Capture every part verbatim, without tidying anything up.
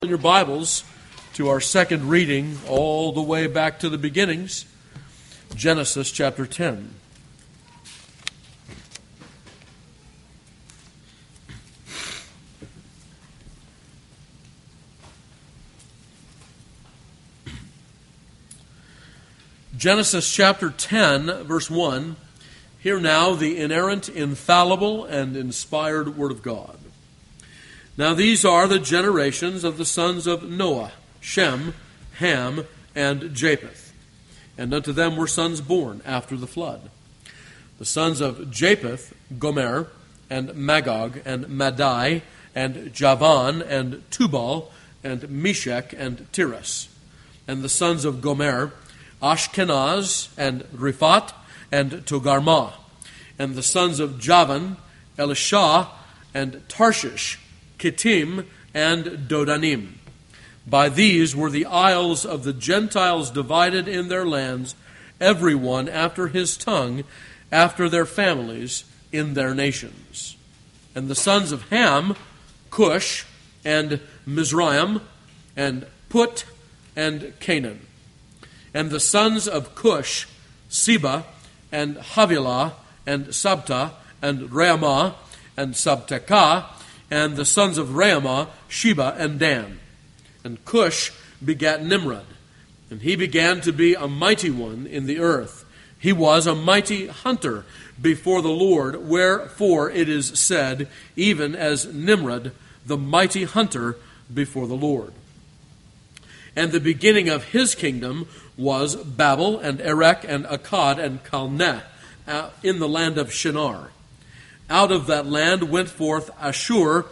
In your Bibles to our second reading, all the way back to the beginnings, Genesis chapter ten. Genesis chapter ten, verse one. Hear now the inerrant, infallible, and inspired Word of God. Now these are the generations of the sons of Noah, Shem, Ham, and Japheth. And unto them were sons born after the flood. The sons of Japheth, Gomer, and Magog, and Madai, and Javan, and Tubal, and Meshech, and Tiras. And the sons of Gomer, Ashkenaz, and Riphat, and Togarmah. And the sons of Javan, Elishah, and Tarshish, Kittim, and Dodanim. By these were the isles of the Gentiles divided in their lands, every one after his tongue, after their families, in their nations. And the sons of Ham, Cush, and Mizraim, and Put, and Canaan. And the sons of Cush, Seba, and Havilah, and Sabta, and Raamah, and Sabtekah, and the sons of Raamah, Sheba, and Dan. And Cush begat Nimrod, and he began to be a mighty one in the earth. He was a mighty hunter before the Lord, wherefore it is said, even as Nimrod, the mighty hunter before the Lord. And the beginning of his kingdom was Babel, and Erech, and Akkad, and Calneh, uh, in the land of Shinar. Out of that land went forth Ashur,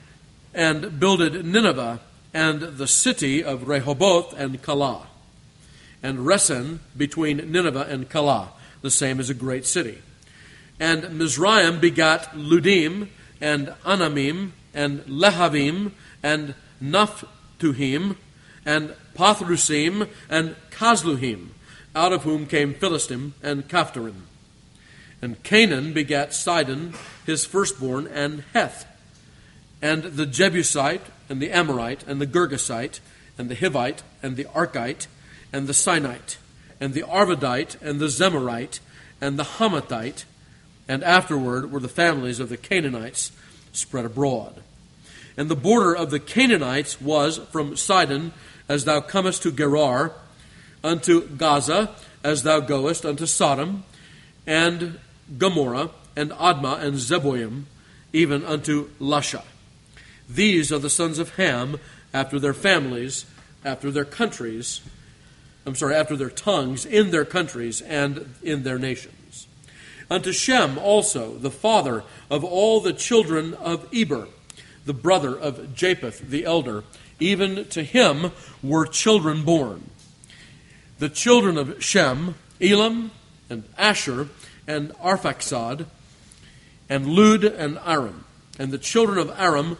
and builded Nineveh, and the city of Rehoboth, and Calah. And Resen between Nineveh and Calah, the same as a great city. And Mizraim begat Ludim, and Anamim, and Lehavim, and Naphtuhim, and Pathrusim, and Kazluhim, out of whom came Philistim and Caphtorim. And Canaan begat Sidon, his firstborn, and Heth, and the Jebusite, and the Amorite, and the Girgasite, and the Hivite, and the Archite, and the Sinite, and the Arvadite, and the Zemarite, and the Hamathite, and afterward were the families of the Canaanites spread abroad. And the border of the Canaanites was from Sidon, as thou comest to Gerar, unto Gaza, as thou goest unto Sodom, and Gomorrah, and Admah, and Zeboim, even unto Lasha. These are the sons of Ham, after their families, after their countries, I'm sorry, after their tongues, in their countries, and in their nations. Unto Shem also, the father of all the children of Eber, the brother of Japheth the elder, even to him were children born. The children of Shem, Elam, and Asher, and Arphaxad, and Lud, and Aram. And the children of Aram,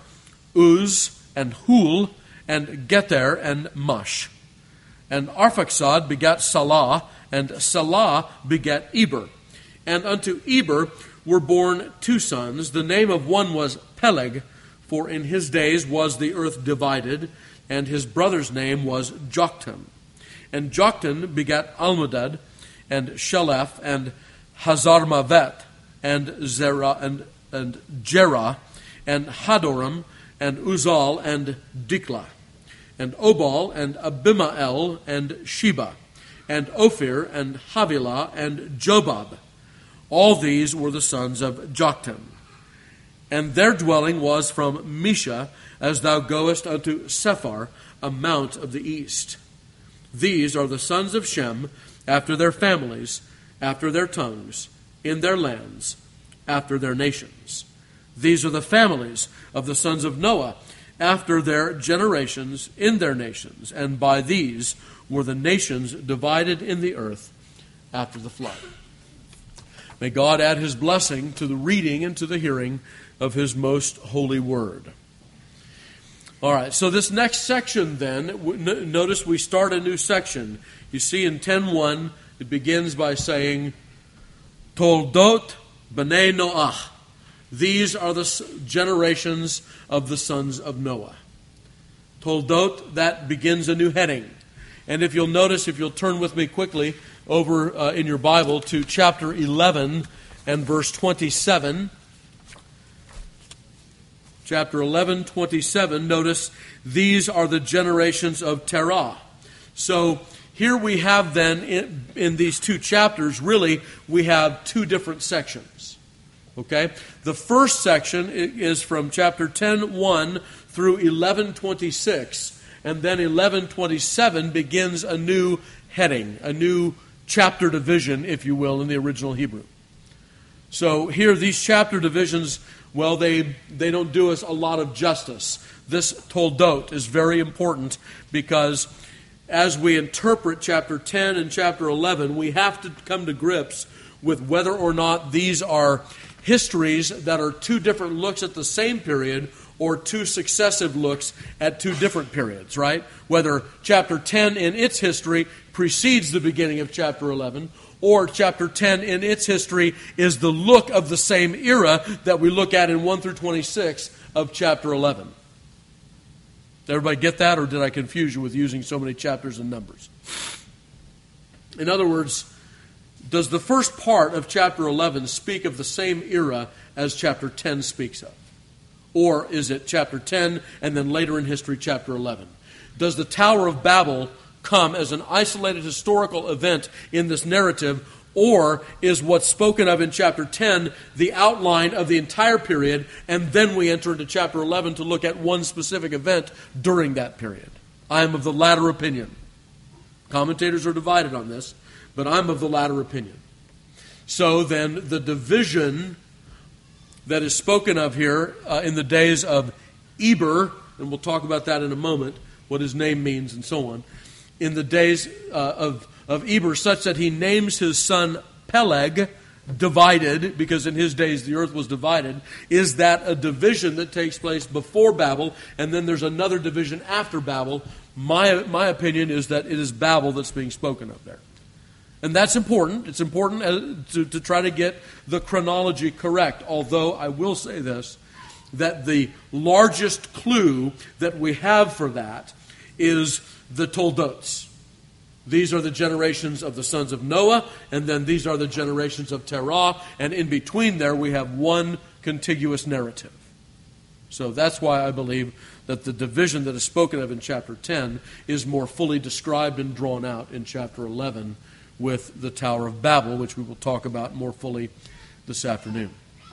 Uz, and Hul, and Gether, and Mush. And Arphaxad begat Salah, and Salah begat Eber. And unto Eber were born two sons. The name of one was Peleg, for in his days was the earth divided, and his brother's name was Joktan. And Joktan begat Almodad, and Sheleph, and Hazarmavet, and Zerah, and, and Jerah, and Hadoram, and Uzal, and Diklah, and Obal, and Abimael, and Sheba, and Ophir, and Havilah, and Jobab. All these were the sons of Joktan. And their dwelling was from Mesha, as thou goest unto Sephar, a mount of the east. These are the sons of Shem, after their families, after their tongues, in their lands, after their nations. These are the families of the sons of Noah, after their generations, in their nations. And by these were the nations divided in the earth after the flood. May God add his blessing to the reading and to the hearing of his most holy word. All right, so this next section then, notice we start a new section. You see in ten one, it begins by saying, Toldot B'nai Noach. These are the generations of the sons of Noah. Toldot, that begins a new heading. And if you'll notice, if you'll turn with me quickly over uh, in your Bible to chapter eleven and verse twenty-seven. Chapter eleven, twenty-seven, notice, these are the generations of Terah. So here we have then, in, in these two chapters, really, we have two different sections. Okay? The first section is from chapter ten, one through eleven, twenty-six. And then eleven, twenty-seven begins a new heading, a new chapter division, if you will, in the original Hebrew. So here, these chapter divisions, well, they, they don't do us a lot of justice. This Toldot is very important because as we interpret chapter ten and chapter eleven, we have to come to grips with whether or not these are histories that are two different looks at the same period or two successive looks at two different periods, right? Whether chapter ten in its history precedes the beginning of chapter eleven, or chapter ten in its history is the look of the same era that we look at in one through twenty-six of chapter eleven. Did everybody get that, or did I confuse you with using so many chapters and numbers? In other words, does the first part of chapter eleven speak of the same era as chapter ten speaks of? Or is it chapter ten and then later in history chapter eleven? Does the Tower of Babel come as an isolated historical event in this narrative, or is what's spoken of in chapter ten the outline of the entire period, and then we enter into chapter eleven to look at one specific event during that period? I am of the latter opinion. Commentators are divided on this, but I'm of the latter opinion. So then the division that is spoken of here uh, in the days of Eber, and we'll talk about that in a moment, what his name means and so on, in the days uh, of, of Eber, such that he names his son Peleg, divided, because in his days the earth was divided, is that a division that takes place before Babel, and then there's another division after Babel. My, my opinion is that it is Babel that's being spoken of there. And that's important. It's important to, to try to get the chronology correct, although I will say this, that the largest clue that we have for that is the Toldots. These are the generations of the sons of Noah, and then these are the generations of Terah, and in between there we have one contiguous narrative. So that's why I believe that the division that is spoken of in chapter ten is more fully described and drawn out in chapter eleven with the Tower of Babel, which we will talk about more fully this afternoon.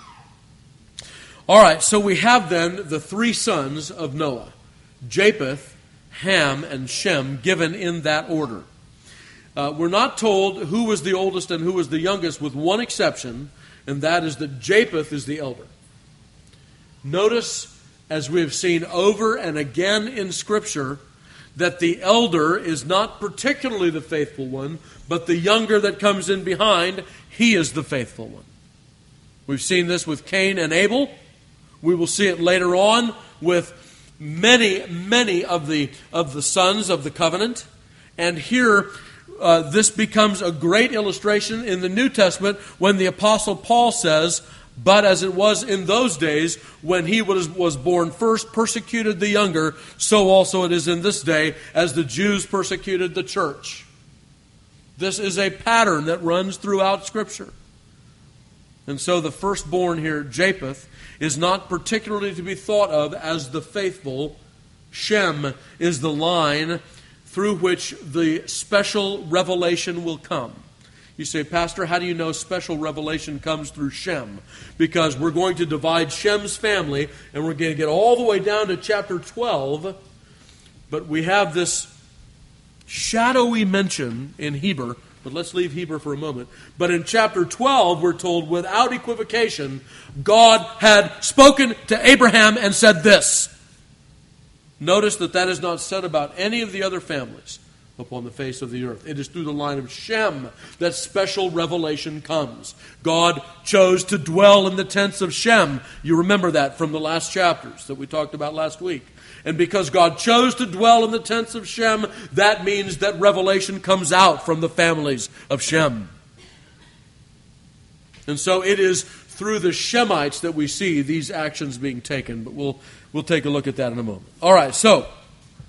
All right, so we have then the three sons of Noah, Japheth, Ham, and Shem, given in that order. Uh, we're not told who was the oldest and who was the youngest, with one exception, and that is that Japheth is the elder. Notice, as we have seen over and again in Scripture, that the elder is not particularly the faithful one, but the younger that comes in behind, he is the faithful one. We've seen this with Cain and Abel. We will see it later on with many, many of the of the sons of the covenant. And here, uh, this becomes a great illustration in the New Testament when the Apostle Paul says, "But as it was in those days, when he was, was born first, persecuted the younger, so also it is in this day, as the Jews persecuted the church." This is a pattern that runs throughout Scripture. And so the firstborn here, Japheth, is not particularly to be thought of as the faithful. Shem is the line through which the special revelation will come. You say, "Pastor, how do you know special revelation comes through Shem?" Because we're going to divide Shem's family, and we're going to get all the way down to chapter twelve. But we have this shadowy mention in Heber, but let's leave Heber for a moment. But in chapter twelve, we're told without equivocation, God had spoken to Abraham and said this. Notice that that is not said about any of the other families upon the face of the earth. It is through the line of Shem that special revelation comes. God chose to dwell in the tents of Shem. You remember that from the last chapters that we talked about last week. And because God chose to dwell in the tents of Shem, that means that revelation comes out from the families of Shem. And so it is through the Shemites that we see these actions being taken. But we'll, we'll take a look at that in a moment. All right, so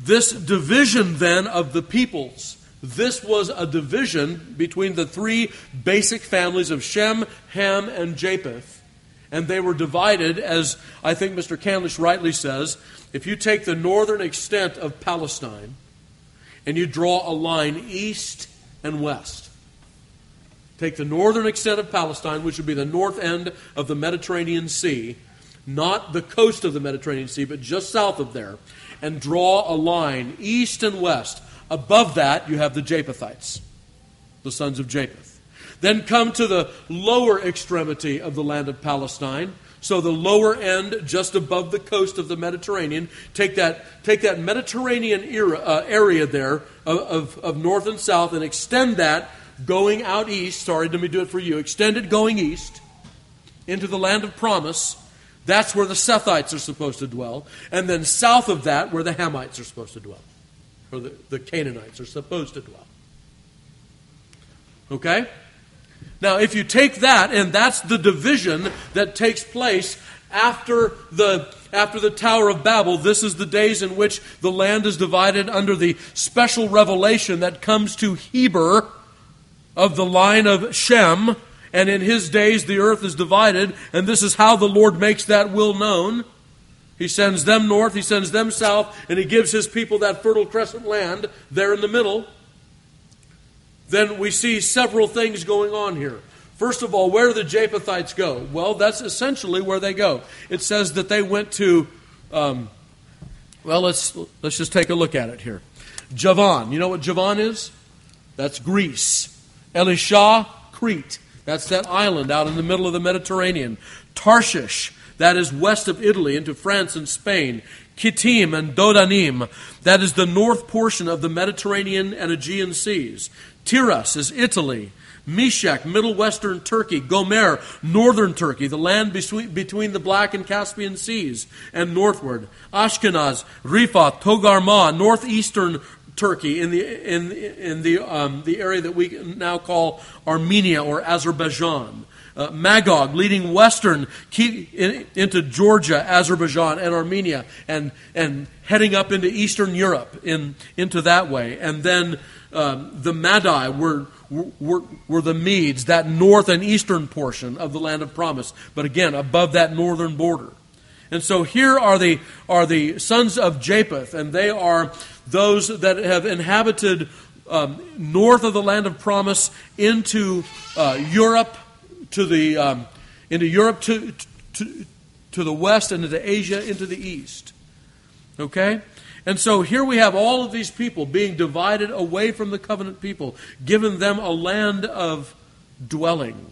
This division then of the peoples, this was a division between the three basic families of Shem, Ham, and Japheth. And they were divided, as I think Mister Candlish rightly says, if you take the northern extent of Palestine and you draw a line east and west. Take the northern extent of Palestine, which would be the north end of the Mediterranean Sea, not the coast of the Mediterranean Sea, but just south of there, and draw a line east and west. Above that, you have the Japhethites, the sons of Japheth. Then come to the lower extremity of the land of Palestine. So the lower end, just above the coast of the Mediterranean, take that take that Mediterranean era, uh, area there of, of, of north and south and extend that going out east. Sorry, let me do it for you. Extend it going east into the land of promise. That's where the Sethites are supposed to dwell. And then south of that, where the Hamites are supposed to dwell. Or the, the Canaanites are supposed to dwell. Okay? Now, if you take that, and that's the division that takes place after the, after the Tower of Babel, this is the days in which the land is divided under the special revelation that comes to Heber of the line of Shem. And in his days the earth is divided, and this is how the Lord makes that will known. He sends them north, he sends them south, and he gives his people that fertile crescent land there in the middle. Then we see several things going on here. First of all, where do the Japhethites go? Well, that's essentially where they go. It says that they went to, um, well, let's let's just take a look at it here. Javan. You know what Javan is? That's Greece. Elisha, Crete. That's that island out in the middle of the Mediterranean. Tarshish. That is west of Italy into France and Spain. Kittim and Dodanim. That is the north portion of the Mediterranean and Aegean seas. Tiras is Italy. Meshech, middle western Turkey. Gomer, northern Turkey, the land between the Black and Caspian seas and northward. Ashkenaz, Riphath, Togarmah, northeastern Turkey in the in in the um, the area that we now call Armenia or Azerbaijan. Uh, Magog, leading western keep in, into Georgia, Azerbaijan, and Armenia, and and heading up into Eastern Europe in into that way. And then um, the Madai were, were were the Medes, that north and eastern portion of the land of promise. But again, above that northern border. And so here are the are the sons of Japheth, and they are those that have inhabited um, north of the land of promise into uh, Europe. To the um, into Europe, to, to to the west, and into Asia, into the east. Okay, and so here we have all of these people being divided away from the covenant people, given them a land of dwelling.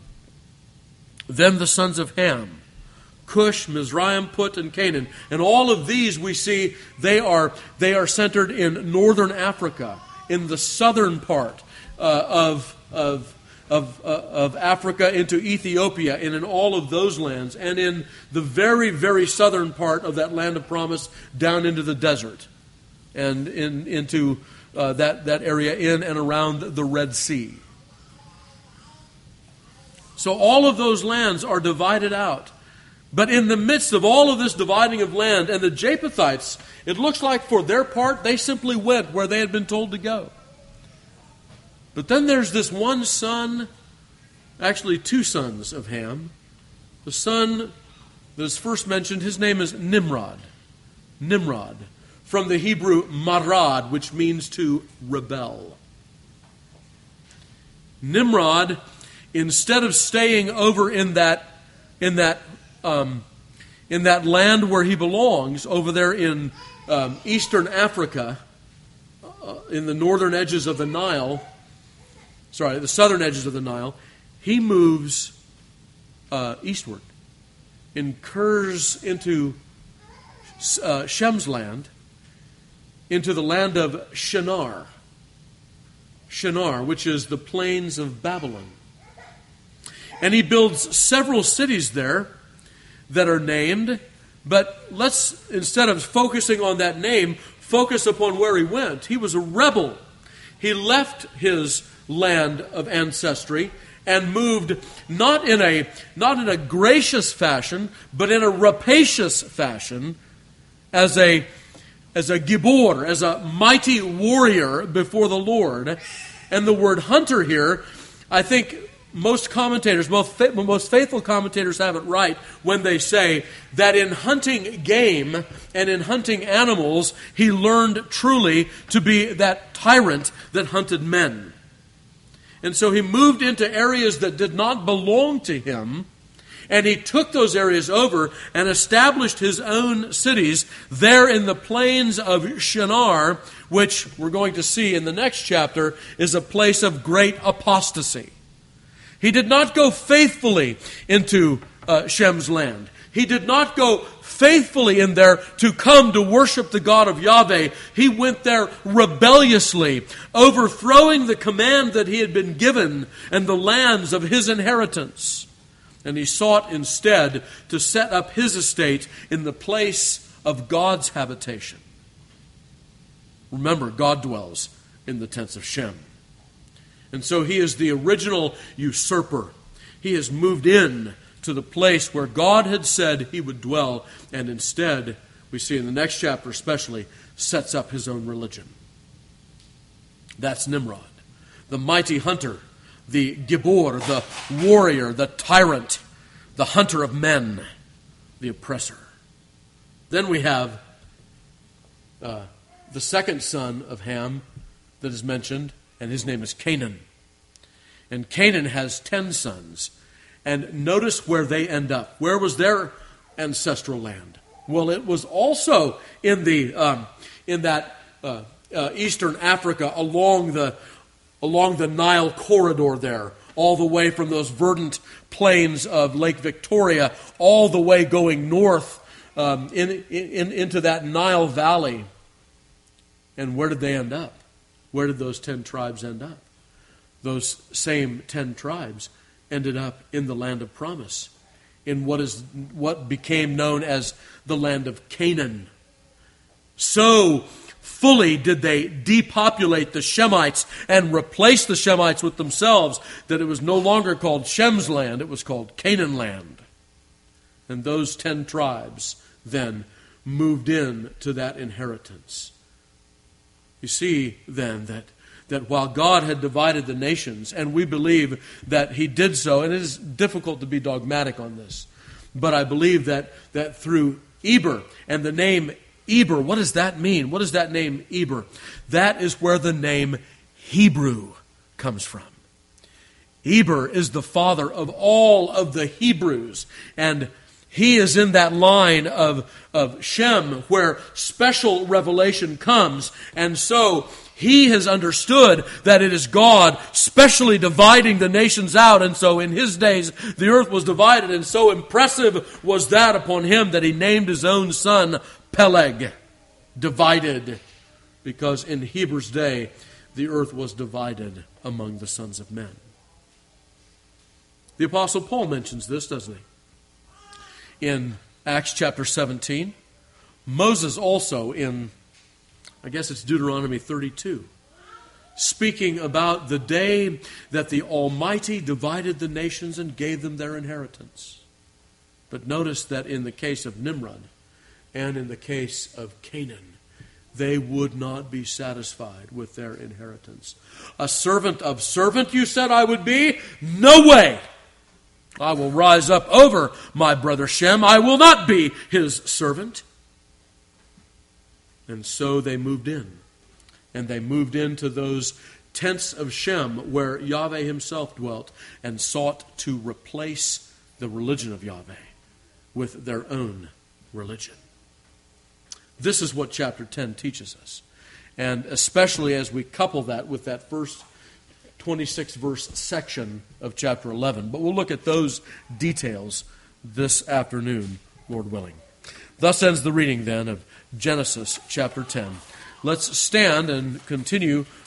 Then the sons of Ham, Cush, Mizraim, Put, and Canaan, and all of these we see they are they are centered in northern Africa, in the southern part uh, of of. Of, uh, of Africa into Ethiopia, and in all of those lands, and in the very, very southern part of that land of promise down into the desert, and in, into uh, that, that area in and around the Red Sea. So all of those lands are divided out. But in the midst of all of this dividing of land, and the Japhethites, it looks like for their part, they simply went where they had been told to go. But then there's this one son, actually two sons of Ham. The son that is first mentioned, his name is Nimrod. Nimrod, from the Hebrew marad, which means to rebel. Nimrod, instead of staying over in that in that um, in that land where he belongs, over there in um, eastern Africa, uh, in the northern edges of the Nile. Sorry, the southern edges of the Nile, he moves uh, eastward, incurs into uh, Shem's land, into the land of Shinar. Shinar, which is the plains of Babylon. And he builds several cities there that are named, but let's, instead of focusing on that name, focus upon where he went. He was a rebel. He left his land of ancestry and moved not in a not in a gracious fashion, but in a rapacious fashion, as a as a gibor, as a mighty warrior before the Lord. And the word hunter here, I think most commentators, most, most faithful commentators have it right when they say that in hunting game and in hunting animals, he learned truly to be that tyrant that hunted men. And so he moved into areas that did not belong to him, and he took those areas over and established his own cities there in the plains of Shinar, which we're going to see in the next chapter is a place of great apostasy. He did not go faithfully into uh, Shem's land. He did not go faithfully in there to come to worship the God of Yahweh. He went there rebelliously, overthrowing the command that he had been given and the lands of his inheritance. And he sought instead to set up his estate in the place of God's habitation. Remember, God dwells in the tents of Shem. And so he is the original usurper. He has moved in to the place where God had said he would dwell, and instead, we see in the next chapter especially, sets up his own religion. That's Nimrod, the mighty hunter, the gibor, the warrior, the tyrant, the hunter of men, the oppressor. Then we have uh, the second son of Ham that is mentioned, and his name is Canaan. And Canaan has ten sons. And notice where they end up. Where was their ancestral land? Well, it was also in the um, in that uh, uh, eastern Africa along the along the Nile corridor there, all the way from those verdant plains of Lake Victoria, all the way going north um, in, in into that Nile Valley. And where did they end up? Where did those ten tribes end up? Those same ten tribes ended up in the land of promise, in what is what became known as the land of Canaan. So fully did they depopulate the Shemites and replace the Shemites with themselves that it was no longer called Shem's land, it was called Canaan land. And those ten tribes then moved in to that inheritance. You see then that that while God had divided the nations, and we believe that he did so, and it is difficult to be dogmatic on this, but I believe that, that through Eber, and the name Eber, what does that mean? What does that name Eber? That is where the name Hebrew comes from. Eber is the father of all of the Hebrews, and he is in that line of, of Shem where special revelation comes, and so he has understood that it is God specially dividing the nations out. And so in his days, the earth was divided. And so impressive was that upon him that he named his own son Peleg, divided. Because in Heber's day, the earth was divided among the sons of men. The Apostle Paul mentions this, doesn't he? In Acts chapter seventeen. Moses also in I guess it's Deuteronomy thirty-two, speaking about the day that the Almighty divided the nations and gave them their inheritance. But notice that in the case of Nimrod and in the case of Canaan, they would not be satisfied with their inheritance. A servant of servant, you said I would be? No way! I will rise up over my brother Shem. I will not be his servant. And so they moved in. And they moved into those tents of Shem where Yahweh himself dwelt and sought to replace the religion of Yahweh with their own religion. This is what chapter ten teaches us. And especially as we couple that with that first twenty-six verse section of chapter eleven. But we'll look at those details this afternoon, Lord willing. Thus ends the reading then of Genesis chapter ten. Let's stand and continue